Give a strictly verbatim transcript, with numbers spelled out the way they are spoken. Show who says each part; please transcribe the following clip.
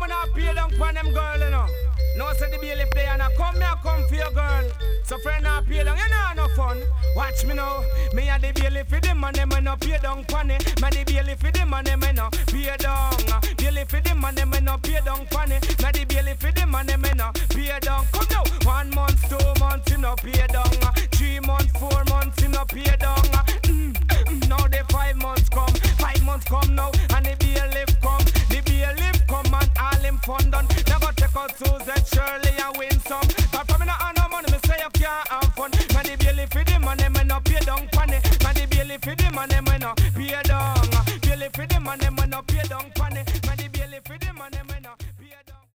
Speaker 1: when I pay down for them girl, you know. No say the Bailey play and I come here, come for your girl. So friend I pay down, you know no fun. Watch me now. Me and the Bailey for them and them and no pay down funny. Me the Bailey for them and them and no pay down. Bailey for them and them and no pay down funny. Me the Bailey for them and them and no pay down. Come now. One month, two months, you no pay down.